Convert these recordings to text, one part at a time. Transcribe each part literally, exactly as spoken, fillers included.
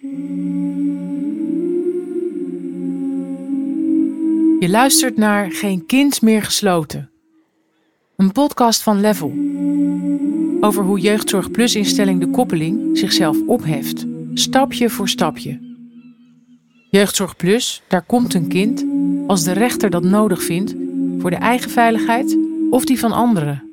Je luistert naar Geen Kind meer gesloten. Een podcast van Level. Over hoe Jeugdzorg Plus instelling De Koppeling zichzelf opheft. Stapje voor stapje. Jeugdzorg Plus, daar komt een kind als de rechter dat nodig vindt voor de eigen veiligheid of die van anderen.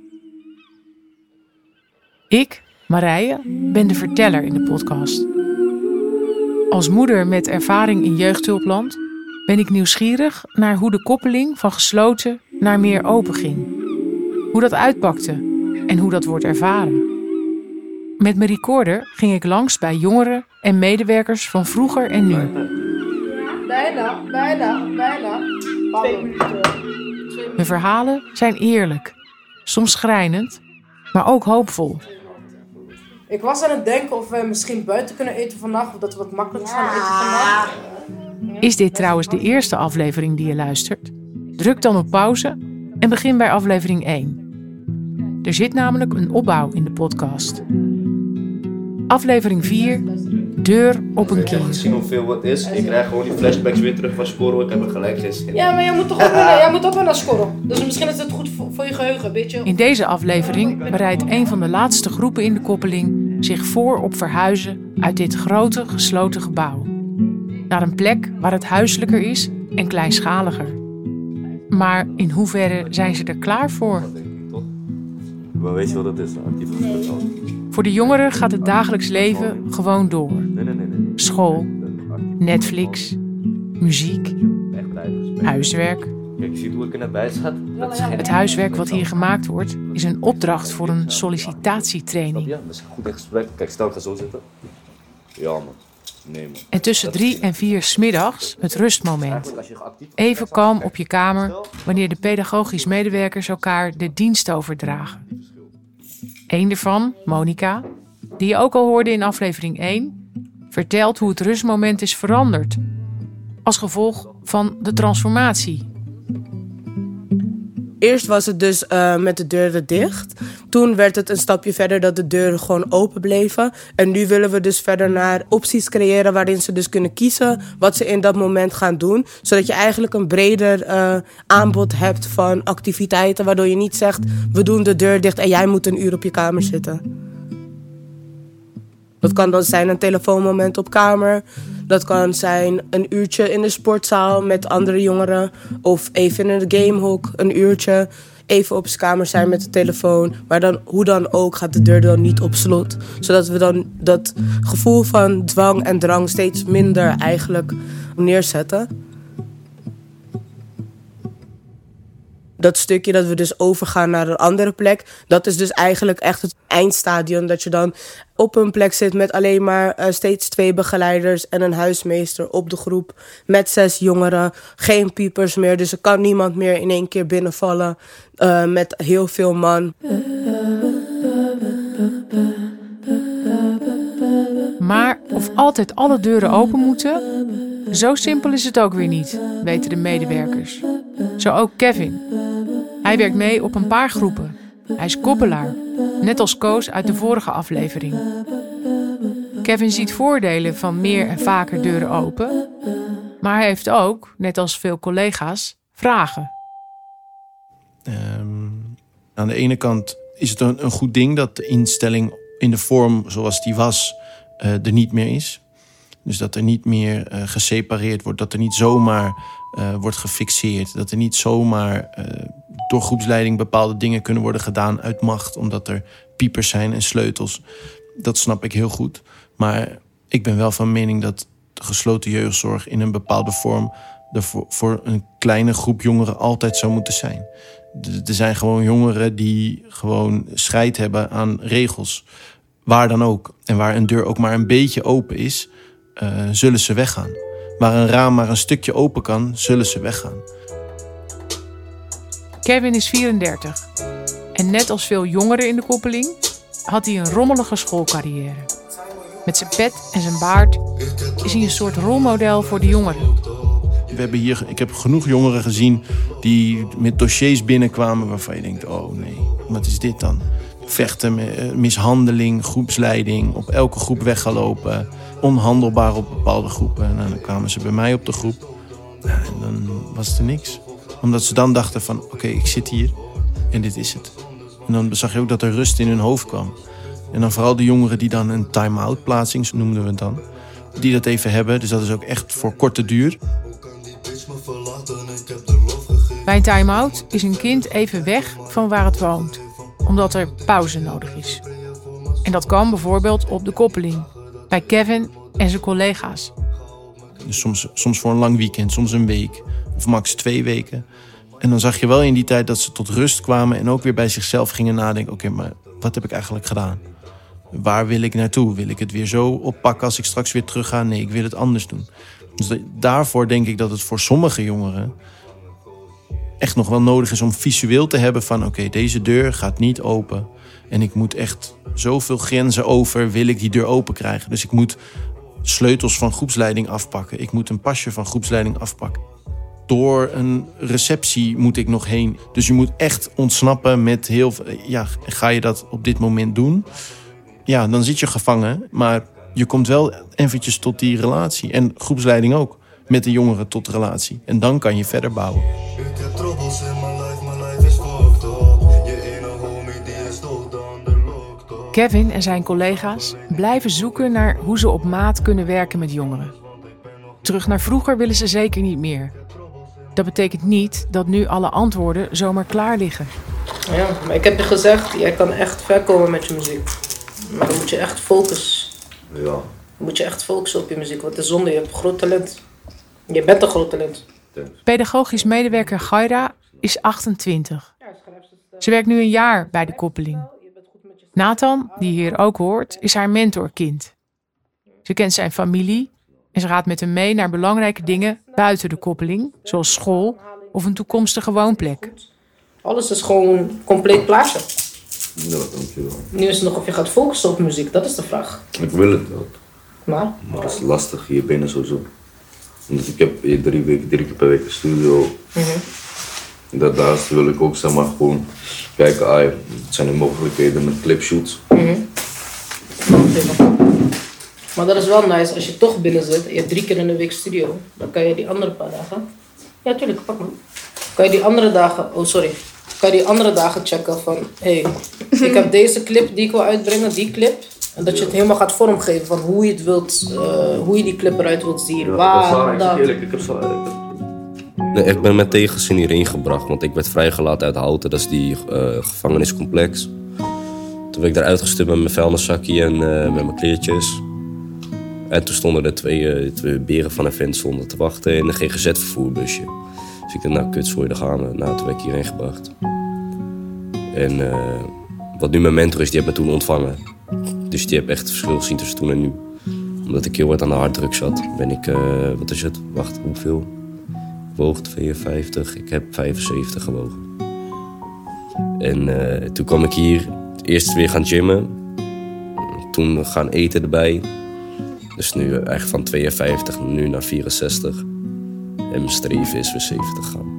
Ik, Marije, ben de verteller in de podcast. Als moeder met ervaring in jeugdhulpland ben ik nieuwsgierig naar hoe de koppeling van gesloten naar meer open ging. Hoe dat uitpakte en hoe dat wordt ervaren. Met mijn recorder ging ik langs bij jongeren en medewerkers van vroeger en nu. Bijna, bijna, bijna. Twee minuten. Hun verhalen zijn eerlijk, soms schrijnend, maar ook hoopvol. Ik was aan het denken of we misschien buiten kunnen eten vannacht, of dat we wat makkelijker gaan eten vannacht. Is dit trouwens de eerste aflevering die je luistert? Druk dan op pauze en begin bij aflevering één. Er zit namelijk een opbouw in de podcast. Aflevering vier, deur op een Ik heb kind. gezien hoeveel wat is. Ik krijg gewoon die flashbacks weer terug van Scorro. Ik heb er gelijk geen zin. Ja, maar jij moet toch ook, wel, jij moet ook wel naar Scorro. Dus misschien is het goed voor, voor je geheugen, weet je. In deze aflevering bereidt een van de laatste groepen in de koppeling zich voor op verhuizen uit dit grote gesloten gebouw. Naar een plek waar het huiselijker is en kleinschaliger. Maar in hoeverre zijn ze er klaar voor? Maar weet je wat dat is? Actief gesprek. Voor de jongeren gaat het dagelijks leven gewoon door. Nee, nee, nee, nee. School, Netflix, muziek, Echt blijven gesprek. huiswerk. Kijk, je ziet hoe ik er net bij zat. Dat is Het huiswerk wat hier gemaakt wordt is een opdracht voor een Snap sollicitatietraining. je? Dat is goed in gesprek. Kijk, stel ik ga zo zitten. Ja, man. Nee, man. En tussen drie en vier 's middags het rustmoment. Even kalm op je kamer wanneer de pedagogisch medewerkers elkaar de dienst overdragen. Eén ervan, Monica, die je ook al hoorde in aflevering één, vertelt hoe het rustmoment is veranderd. Als gevolg van de transformatie. Eerst was het dus uh, met de deuren dicht. Toen werd het een stapje verder dat de deuren gewoon open bleven. En nu willen we dus verder naar opties creëren waarin ze dus kunnen kiezen wat ze in dat moment gaan doen. Zodat je eigenlijk een breder uh, aanbod hebt van activiteiten. Waardoor je niet zegt, we doen de deur dicht en jij moet een uur op je kamer zitten. Dat kan dan zijn een telefoonmoment op kamer. Dat kan zijn een uurtje in de sportzaal met andere jongeren. Of even in de gamehok, een uurtje. Even op zijn kamer zijn met de telefoon. Maar dan, hoe dan ook, gaat de deur dan niet op slot. Zodat we dan dat gevoel van dwang en drang steeds minder eigenlijk neerzetten. Dat stukje dat we dus overgaan naar een andere plek, dat is dus eigenlijk echt het eindstadium. Dat je dan op een plek zit met alleen maar uh, steeds twee begeleiders en een huismeester op de groep. Met zes jongeren, geen piepers meer. Dus er kan niemand meer in één keer binnenvallen uh, met heel veel man. Maar of altijd alle deuren open moeten? Zo simpel is het ook weer niet, weten de medewerkers. Zo ook Kevin. Hij werkt mee op een paar groepen. Hij is koppelaar, net als Koos uit de vorige aflevering. Kevin ziet voordelen van meer en vaker deuren open. Maar hij heeft ook, net als veel collega's, vragen. Um, aan de ene kant is het een, een goed ding dat de instelling in de vorm zoals die was uh, er niet meer is. Dus dat er niet meer uh, gesepareerd wordt, dat er niet zomaar uh, wordt gefixeerd. Dat er niet zomaar uh, door groepsleiding bepaalde dingen kunnen worden gedaan uit macht, omdat er piepers zijn en sleutels. Dat snap ik heel goed. Maar ik ben wel van mening dat de gesloten jeugdzorg in een bepaalde vorm er voor, voor een kleine groep jongeren altijd zou moeten zijn. Er zijn gewoon jongeren die gewoon scheid hebben aan regels. Waar dan ook. En waar een deur ook maar een beetje open is, uh, zullen ze weggaan. Waar een raam maar een stukje open kan, zullen ze weggaan. Kevin is vierendertig. En net als veel jongeren in de koppeling had hij een rommelige schoolcarrière. Met zijn pet en zijn baard is hij een soort rolmodel voor de jongeren. We hebben hier, ik heb genoeg jongeren gezien die met dossiers binnenkwamen waarvan je denkt, oh nee, wat is dit dan? Vechten, mishandeling, groepsleiding, op elke groep weggelopen. onhandelbaar op bepaalde groepen. En dan kwamen ze bij mij op de groep. Ja, en dan was er niks. Omdat ze dan dachten van, oké, okay, ik zit hier en dit is het. En dan zag je ook dat er rust in hun hoofd kwam. En dan vooral de jongeren die dan een time-out plaatsing, zo noemden we het dan. Die dat even hebben, dus dat is ook echt voor korte duur. Bij een time-out is een kind even weg van waar het woont. Omdat er pauze nodig is. En dat kan bijvoorbeeld op de koppeling. Bij Kevin en zijn collega's. Dus soms, soms voor een lang weekend, soms een week. Of max twee weken. En dan zag je wel in die tijd dat ze tot rust kwamen. En ook weer bij zichzelf gingen nadenken. Oké, okay, maar wat heb ik eigenlijk gedaan? Waar wil ik naartoe? Wil ik het weer zo oppakken als ik straks weer terug ga? Nee, ik wil het anders doen. Dus daarvoor denk ik dat het voor sommige jongeren echt nog wel nodig is om visueel te hebben van, oké, okay, deze deur gaat niet open. En ik moet echt zoveel grenzen over, wil ik die deur open krijgen. Dus ik moet sleutels van groepsleiding afpakken. Ik moet een pasje van groepsleiding afpakken. Door een receptie moet ik nog heen. Dus je moet echt ontsnappen met heel veel. Ja, ga je dat op dit moment doen? Ja, dan zit je gevangen. Maar je komt wel eventjes tot die relatie. En groepsleiding ook. Met de jongeren tot relatie. En dan kan je verder bouwen. Ik heb troubles in mijn life, mijn life is fucked up. Je ene homie die is dood aan de lockdown. Kevin en zijn collega's blijven zoeken naar hoe ze op maat kunnen werken met jongeren. Terug naar vroeger willen ze zeker niet meer. Dat betekent niet dat nu alle antwoorden zomaar klaar liggen. Ja, maar ik heb je gezegd, jij kan echt ver komen met je muziek. Maar dan moet je echt focussen. Ja. Dan moet je echt focussen op je muziek, want het is zonde, je hebt groot talent. Je bent een groot talent. Pedagogisch medewerker Gaira is achtentwintig. Ze werkt nu een jaar bij de koppeling. Nathan, die hier ook hoort, is haar mentorkind. Ze kent zijn familie en ze gaat met hem mee naar belangrijke dingen buiten de koppeling, zoals school of een toekomstige woonplek. Alles is gewoon een compleet plaatje. Ja, dankjewel. Nu is het nog of je gaat focussen op muziek, dat is de vraag. Ik wil het wel. Maar? Maar het is lastig hier binnen sowieso. Omdat ik heb hier drie, weken, drie keer per week een studio. Mm-hmm. Daarnaast wil ik ook zeg maar gewoon kijken, ah, het zijn er mogelijkheden met clipshoots. Mm-hmm. Maar dat is wel nice, als je toch binnen zit en je hebt drie keer in de week studio, dan kan je die andere paar dagen... Ja, tuurlijk, pak maar. Kan je die andere dagen... Oh, sorry. Kan je die andere dagen checken van, hé, hey, ik heb deze clip die ik wil uitbrengen, die clip. En dat je het helemaal gaat vormgeven van hoe je het wilt, uh, hoe je die clip eruit wilt zien. Ja, waar, ik, dat. eerlijk, ik heb zo eigenlijk. Nee, ik ben met tegenzin hierheen gebracht, want ik werd vrijgelaten uit Houten, dat is die uh, gevangeniscomplex. Toen werd ik daar uitgestuurd met mijn vuilniszakje en uh, met mijn kleertjes. En toen stonden er twee, uh, twee beren van een vent stonden te wachten in een G G Z-vervoerbusje. Dus ik dacht, nou kut, sorry, daar gaan we. Nou, toen werd ik hierheen gebracht. En uh, wat nu mijn mentor is, die heeft me toen ontvangen. Dus die heeft echt het verschil gezien tussen toen en nu. Omdat ik heel hard aan de harddruk zat, ben ik, uh, wat is het, wacht, hoeveel? Ik woog tweeënvijftig, ik heb vijfenzeventig gewogen. En uh, toen kwam ik hier eerst weer gaan gymmen. Toen gaan eten erbij. Dus nu eigenlijk van tweeënvijftig nu naar vierenzestig. En mijn streven is weer zeventig gaan.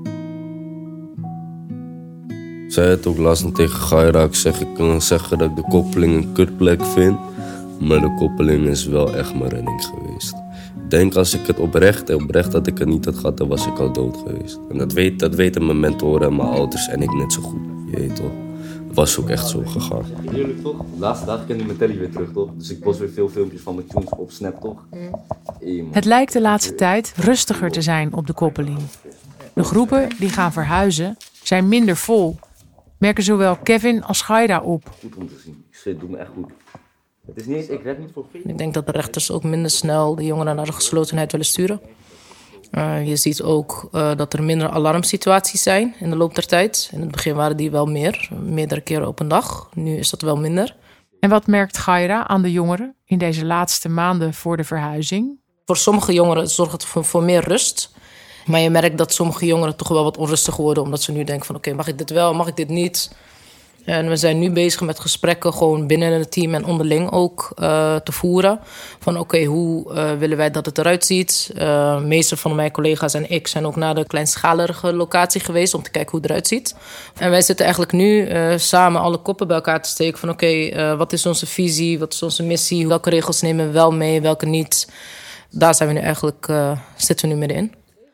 Ik zei het ook laatst nog tegen Gaira. Ik zeg, ik kan zeggen dat ik de koppeling een kutplek vind. Maar de koppeling is wel echt mijn redding geweest. Ik denk als ik het oprecht, oprecht dat ik het niet had gehad, dan was ik al dood geweest. En dat, weet, dat weten mijn mentoren en mijn ouders en ik net zo goed. Je weet toch. Het was ook echt zo gegaan. Eerlijk toch? De laatste dagen ken ik mijn telly weer terug toch? Dus ik post weer veel filmpjes van mijn tunes op Snap toch? Hey, Het lijkt de laatste tijd rustiger te zijn op de koppeling. De groepen die gaan verhuizen zijn minder vol. Merken zowel Kevin als Gaira op. Goed om te zien. Ik zweer, het doet me echt goed. Het is niet eens, ik red niet voor veel. Ik denk dat de rechters ook minder snel de jongeren naar de geslotenheid willen sturen. Uh, je ziet ook uh, dat er minder alarmsituaties zijn in de loop der tijd. In het begin waren die wel meer, meerdere keren op een dag. Nu is dat wel minder. En wat merkt Gaira aan de jongeren in deze laatste maanden voor de verhuizing? Voor sommige jongeren zorgt het voor, voor meer rust. Maar je merkt dat sommige jongeren toch wel wat onrustig worden. Omdat ze nu denken van oké, okay, mag ik dit wel, mag ik dit niet? En we zijn nu bezig met gesprekken gewoon binnen het team en onderling ook uh, te voeren. Van oké, okay, hoe uh, willen wij dat het eruit ziet? Uh, de meeste van mijn collega's en ik zijn ook naar de kleinschalige locatie geweest om te kijken hoe het eruit ziet. En wij zitten eigenlijk nu uh, samen alle koppen bij elkaar te steken van oké, okay, uh, wat is onze visie? Wat is onze missie? Welke regels nemen we wel mee, welke niet? Daar zijn we nu eigenlijk, uh, zitten we nu middenin.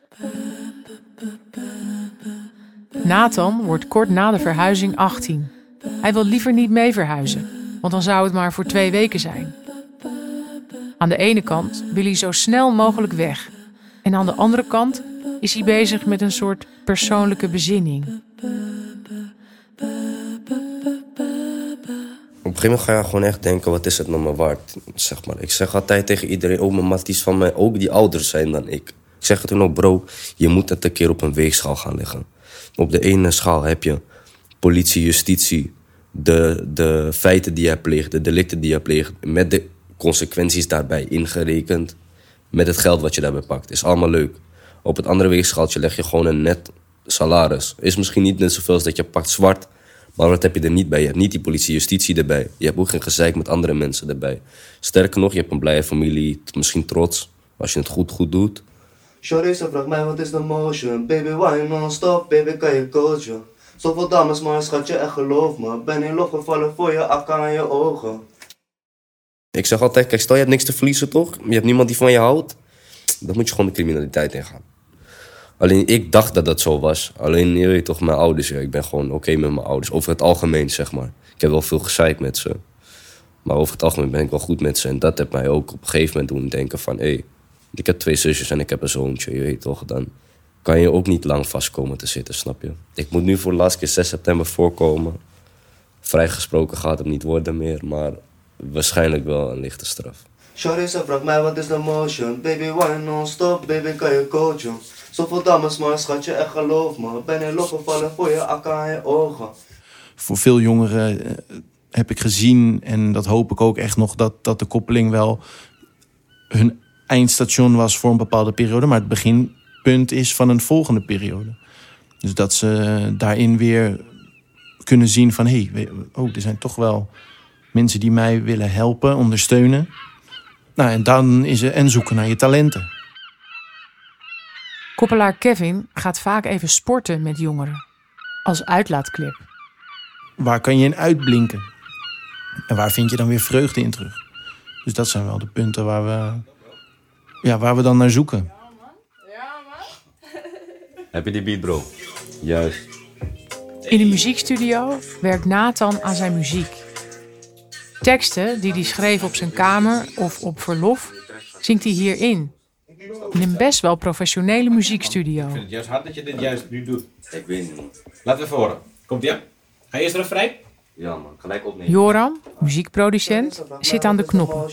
Nathan wordt kort na de verhuizing achttien. Hij wil liever niet mee verhuizen, want dan zou het maar voor twee weken zijn. Aan de ene kant wil hij zo snel mogelijk weg. En aan de andere kant is hij bezig met een soort persoonlijke bezinning. Op een gegeven moment ga je gewoon echt denken, wat is het nou maar waard? Zeg maar. Ik zeg altijd tegen iedereen, ook mijn matties van mij, ook die ouder zijn dan ik. Ik zeg het toen ook, bro, je moet het een keer op een weegschaal gaan leggen. Op de ene schaal heb je politie, justitie, de, de feiten die jij pleegt, de delicten die jij pleegt, met de consequenties daarbij ingerekend, met het geld wat je daarbij pakt. Is allemaal leuk. Op het andere weegschaaltje leg je gewoon een net salaris. Is misschien niet net zoveel als dat je pakt zwart, maar wat heb je er niet bij? Je hebt niet die politie, justitie erbij. Je hebt ook geen gezeik met andere mensen erbij. Sterker nog, je hebt een blije familie, misschien trots, als je het goed goed doet. Shorty, ze vraagt mij wat is de motion. Baby, why non-stop, baby, kan je coachen? Zoveel dames, maar schatje, echt geloof me. Ben in lof gevallen voor je, akka aan je ogen. Ik zeg altijd, kijk, stel je hebt niks te verliezen, toch? Je hebt niemand die van je houdt. Dan moet je gewoon de criminaliteit ingaan. Alleen, ik dacht dat dat zo was. Alleen, je weet toch, mijn ouders, ja, ik ben gewoon oké okay met mijn ouders. Over het algemeen, zeg maar. Ik heb wel veel gezeik met ze. Maar over het algemeen ben ik wel goed met ze. En dat heeft mij ook op een gegeven moment doen denken van... hé, hey, ik heb twee zusjes en ik heb een zoontje, je weet toch. Dan kan je ook niet lang vast komen te zitten, snap je? Ik moet nu voor de laatste keer zes september voorkomen. Vrijgesproken gaat het niet worden meer, maar waarschijnlijk wel een lichte straf. Shorty, ze vraagt mij wat is de motion. Baby, why non-stop, baby, kan je coachen? Zoveel dames, maar schatje, echt geloof me. Ben in lof gevallen voor je, akka aan je ogen. Voor veel jongeren uh, heb ik gezien, en dat hoop ik ook echt nog, dat, dat de koppeling wel hun eindstation was voor een bepaalde periode, maar het beginpunt is van een volgende periode. Dus dat ze daarin weer kunnen zien van, hé, hey, oh, er zijn toch wel mensen die mij willen helpen, ondersteunen. Nou, en dan is er en zoeken naar je talenten. Koppelaar Kevin gaat vaak even sporten met jongeren. Als uitlaatklep. Waar kan je in uitblinken? En waar vind je dan weer vreugde in terug? Dus dat zijn wel de punten waar we, ja, waar we dan naar zoeken. Heb je die beat, bro? Juist. In de muziekstudio werkt Nathan aan zijn muziek. Teksten die hij schreef op zijn kamer of op verlof, zingt hij hierin. In een best wel professionele muziekstudio. Ik vind het juist hard dat je dit juist nu doet. Ik weet niet, man. Laten we even horen. Komt ie? Hij is er vrij? Ja, man. Gelijk opnemen. Joram, muziekproducent, zit aan de knoppen.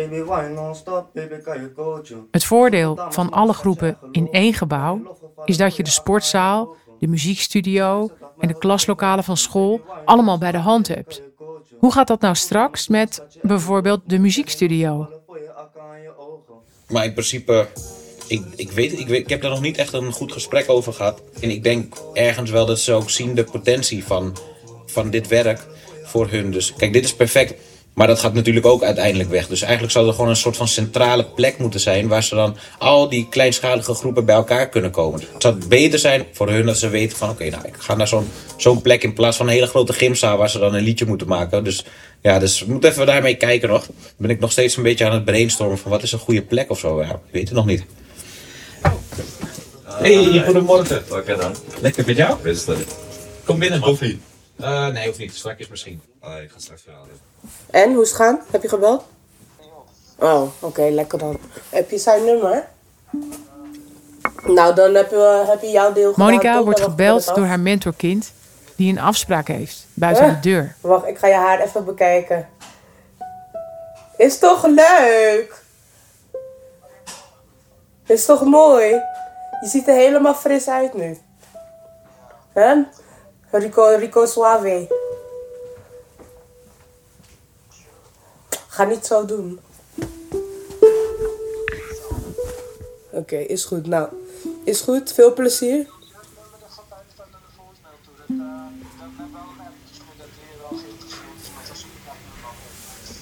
Het voordeel van alle groepen in één gebouw is dat je de sportzaal, de muziekstudio en de klaslokalen van school allemaal bij de hand hebt. Hoe gaat dat nou straks met bijvoorbeeld de muziekstudio? Maar in principe, ik, ik, weet, ik, weet, ik heb daar nog niet echt een goed gesprek over gehad. En ik denk ergens wel dat ze ook zien de potentie van, van dit werk voor hun. Dus kijk, dit is perfect. Maar dat gaat natuurlijk ook uiteindelijk weg. Dus eigenlijk zou er gewoon een soort van centrale plek moeten zijn waar ze dan al die kleinschalige groepen bij elkaar kunnen komen. Het zou beter zijn voor hun dat ze weten van oké, okay, nou ik ga naar zo'n, zo'n plek in plaats van een hele grote gymzaal waar ze dan een liedje moeten maken. Dus ja, dus we moeten even daarmee kijken nog. Dan ben ik nog steeds een beetje aan het brainstormen van wat is een goede plek of zo. Ja, ik weet het nog niet. Hey, goedemorgen. Oké dan. Lekker met jou? Best wel. Kom binnen. Of niet? Uh, nee, hoeft niet. Straks misschien. Oh, ik ga straks verhalen. En, hoe is het gaan? Heb je gebeld? Oh, oké, okay, lekker dan. Heb je zijn nummer? Nou, dan heb je, heb je jouw deel gedaan. Monica wordt gebeld door haar mentorkind die een afspraak heeft buiten eh? de deur. Wacht, ik ga je haar even bekijken. Is toch leuk? Is toch mooi? Je ziet er helemaal fris uit nu. Hè? Rico, Rico Suave. Ga niet zo doen. Oké, okay, is goed. Nou, is goed. Veel plezier.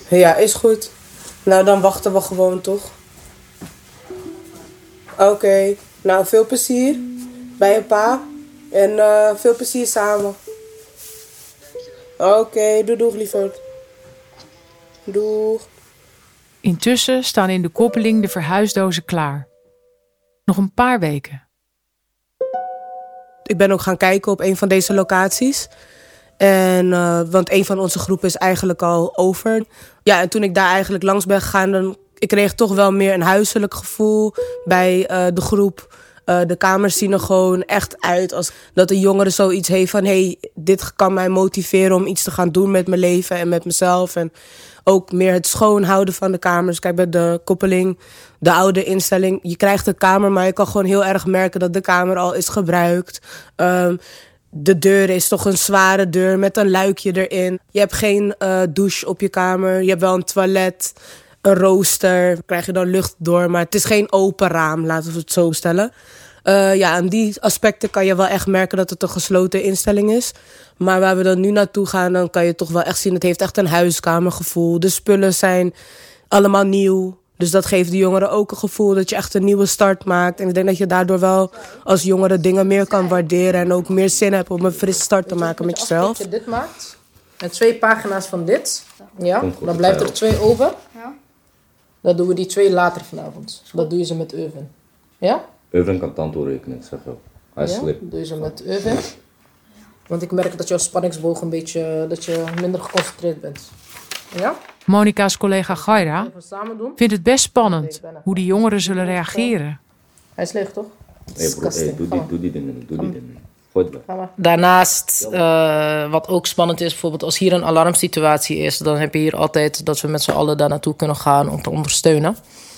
Ja, is goed. Nou, dan wachten we gewoon, toch? Oké. Okay. Nou, veel plezier bij je pa. En uh, veel plezier samen. Oké, okay, doei doeg, lieverd. Doeg. Intussen staan in de koppeling de verhuisdozen klaar. Nog een paar weken. Ik ben ook gaan kijken op een van deze locaties. En, uh, want een van onze groepen is eigenlijk al over. Ja, en toen ik daar eigenlijk langs ben gegaan, dan, ik kreeg toch wel meer een huiselijk gevoel bij uh, de groep. Uh, de kamers zien er gewoon echt uit als dat de jongere zoiets heeft van... hey, dit kan mij motiveren om iets te gaan doen met mijn leven en met mezelf. En ook meer het schoonhouden van de kamers. Kijk, bij de koppeling, de oude instelling, je krijgt een kamer, maar je kan gewoon heel erg merken dat de kamer al is gebruikt. Um, de deur is toch een zware deur met een luikje erin. Je hebt geen uh, douche op je kamer, je hebt wel een toilet, een rooster. Daar krijg je dan lucht door, maar het is geen open raam, laten we het zo stellen. Uh, ja, aan die aspecten kan je wel echt merken dat het een gesloten instelling is. Maar waar we dan nu naartoe gaan, dan kan je toch wel echt zien... het heeft echt een huiskamergevoel. De spullen zijn allemaal nieuw. Dus dat geeft de jongeren ook een gevoel dat je echt een nieuwe start maakt. En ik denk dat je daardoor wel als jongere dingen meer kan waarderen... en ook meer zin hebt om een frisse start te maken met jezelf. Als je dit maakt, en twee pagina's van dit, ja, dan blijft er twee over. Dan doen we die twee later vanavond. Dat doe je ze met Euven. Ja? Euven kan tand doorrekenen, ik zeg wel. Hij is ja? slim. Doe je ze met Euven. Want ik merk dat jouw spanningsboog een beetje, dat je minder geconcentreerd bent. Ja? Monica's collega Gaira vindt het best spannend hoe die jongeren zullen reageren. Hij is leeg, toch? Hey bro, hey, doe, die, doe die dingen, doe die dingen. Daarnaast, uh, wat ook spannend is, bijvoorbeeld als hier een alarmsituatie is, dan heb je hier altijd dat we met z'n allen daar naartoe kunnen gaan om te ondersteunen.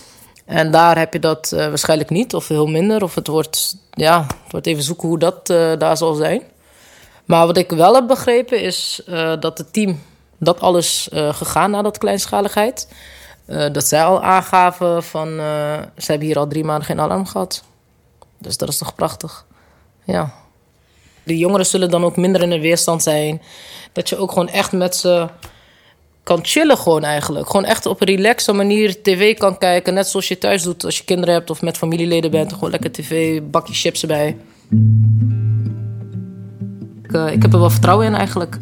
En daar heb je dat uh, waarschijnlijk niet, of heel minder. Of het wordt, ja, het wordt even zoeken hoe dat uh, daar zal zijn. Maar wat ik wel heb begrepen is uh, dat het team dat alles uh, gegaan naar dat kleinschaligheid. Uh, dat zij al aangaven van, uh, ze hebben hier al drie maanden geen alarm gehad. Dus dat is toch prachtig. Ja. De jongeren zullen dan ook minder in de weerstand zijn. Dat je ook gewoon echt met ze kan chillen gewoon eigenlijk. Gewoon echt op een relaxe manier tv kan kijken. Net zoals je thuis doet als je kinderen hebt of met familieleden bent. Gewoon lekker tv, bakje chips erbij. Ik, uh, ik heb er wel vertrouwen in eigenlijk.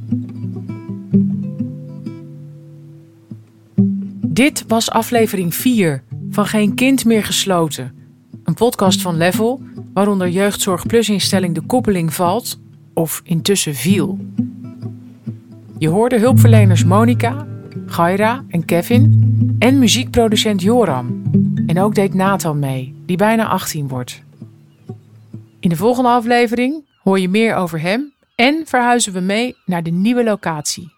Dit was aflevering vier van Geen Kind meer gesloten. Een podcast van Level, waaronder Jeugdzorg Plus instelling De Koppeling valt, of intussen viel. Je hoorde hulpverleners Monica, Gaira en Kevin en muziekproducent Joram. En ook deed Nathan mee, die bijna achttien wordt. In de volgende aflevering hoor je meer over hem en verhuizen we mee naar de nieuwe locatie.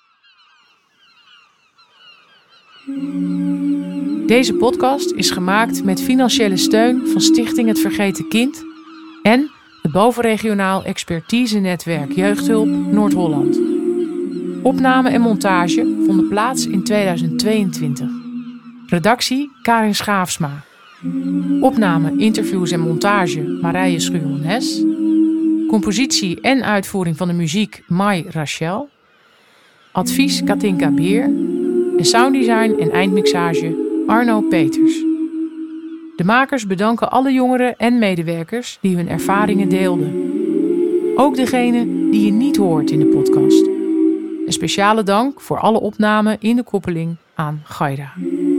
Deze podcast is gemaakt met financiële steun van Stichting Het Vergeten Kind en het bovenregionaal expertise-netwerk Jeugdhulp Noord-Holland. Opname en montage vonden plaats in tweeduizend tweeëntwintig. Redactie Karin Schaafsma. Opname, interviews en montage Marije Schuurman-Hes. Compositie en uitvoering van de muziek Mai Rachel. Advies Katinka Beer. En sounddesign en eindmixage Arno Peters. De makers bedanken alle jongeren en medewerkers die hun ervaringen deelden. Ook degene die je niet hoort in de podcast. Een speciale dank voor alle opnamen in de koppeling aan Gaira.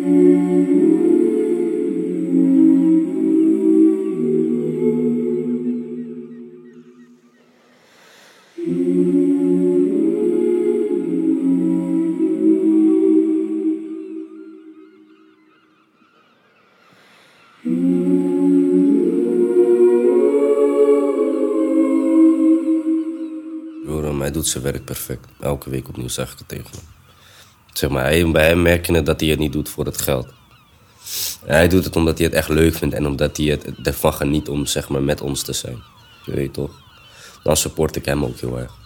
Hij doet zijn werk perfect. Elke week opnieuw zeg ik het tegen hem. Zeg maar, hij, bij hem merk je het dat hij het niet doet voor het geld. En hij doet het omdat hij het echt leuk vindt en omdat hij het ervan geniet om zeg maar, met ons te zijn. Je weet toch? Dan support ik hem ook heel erg.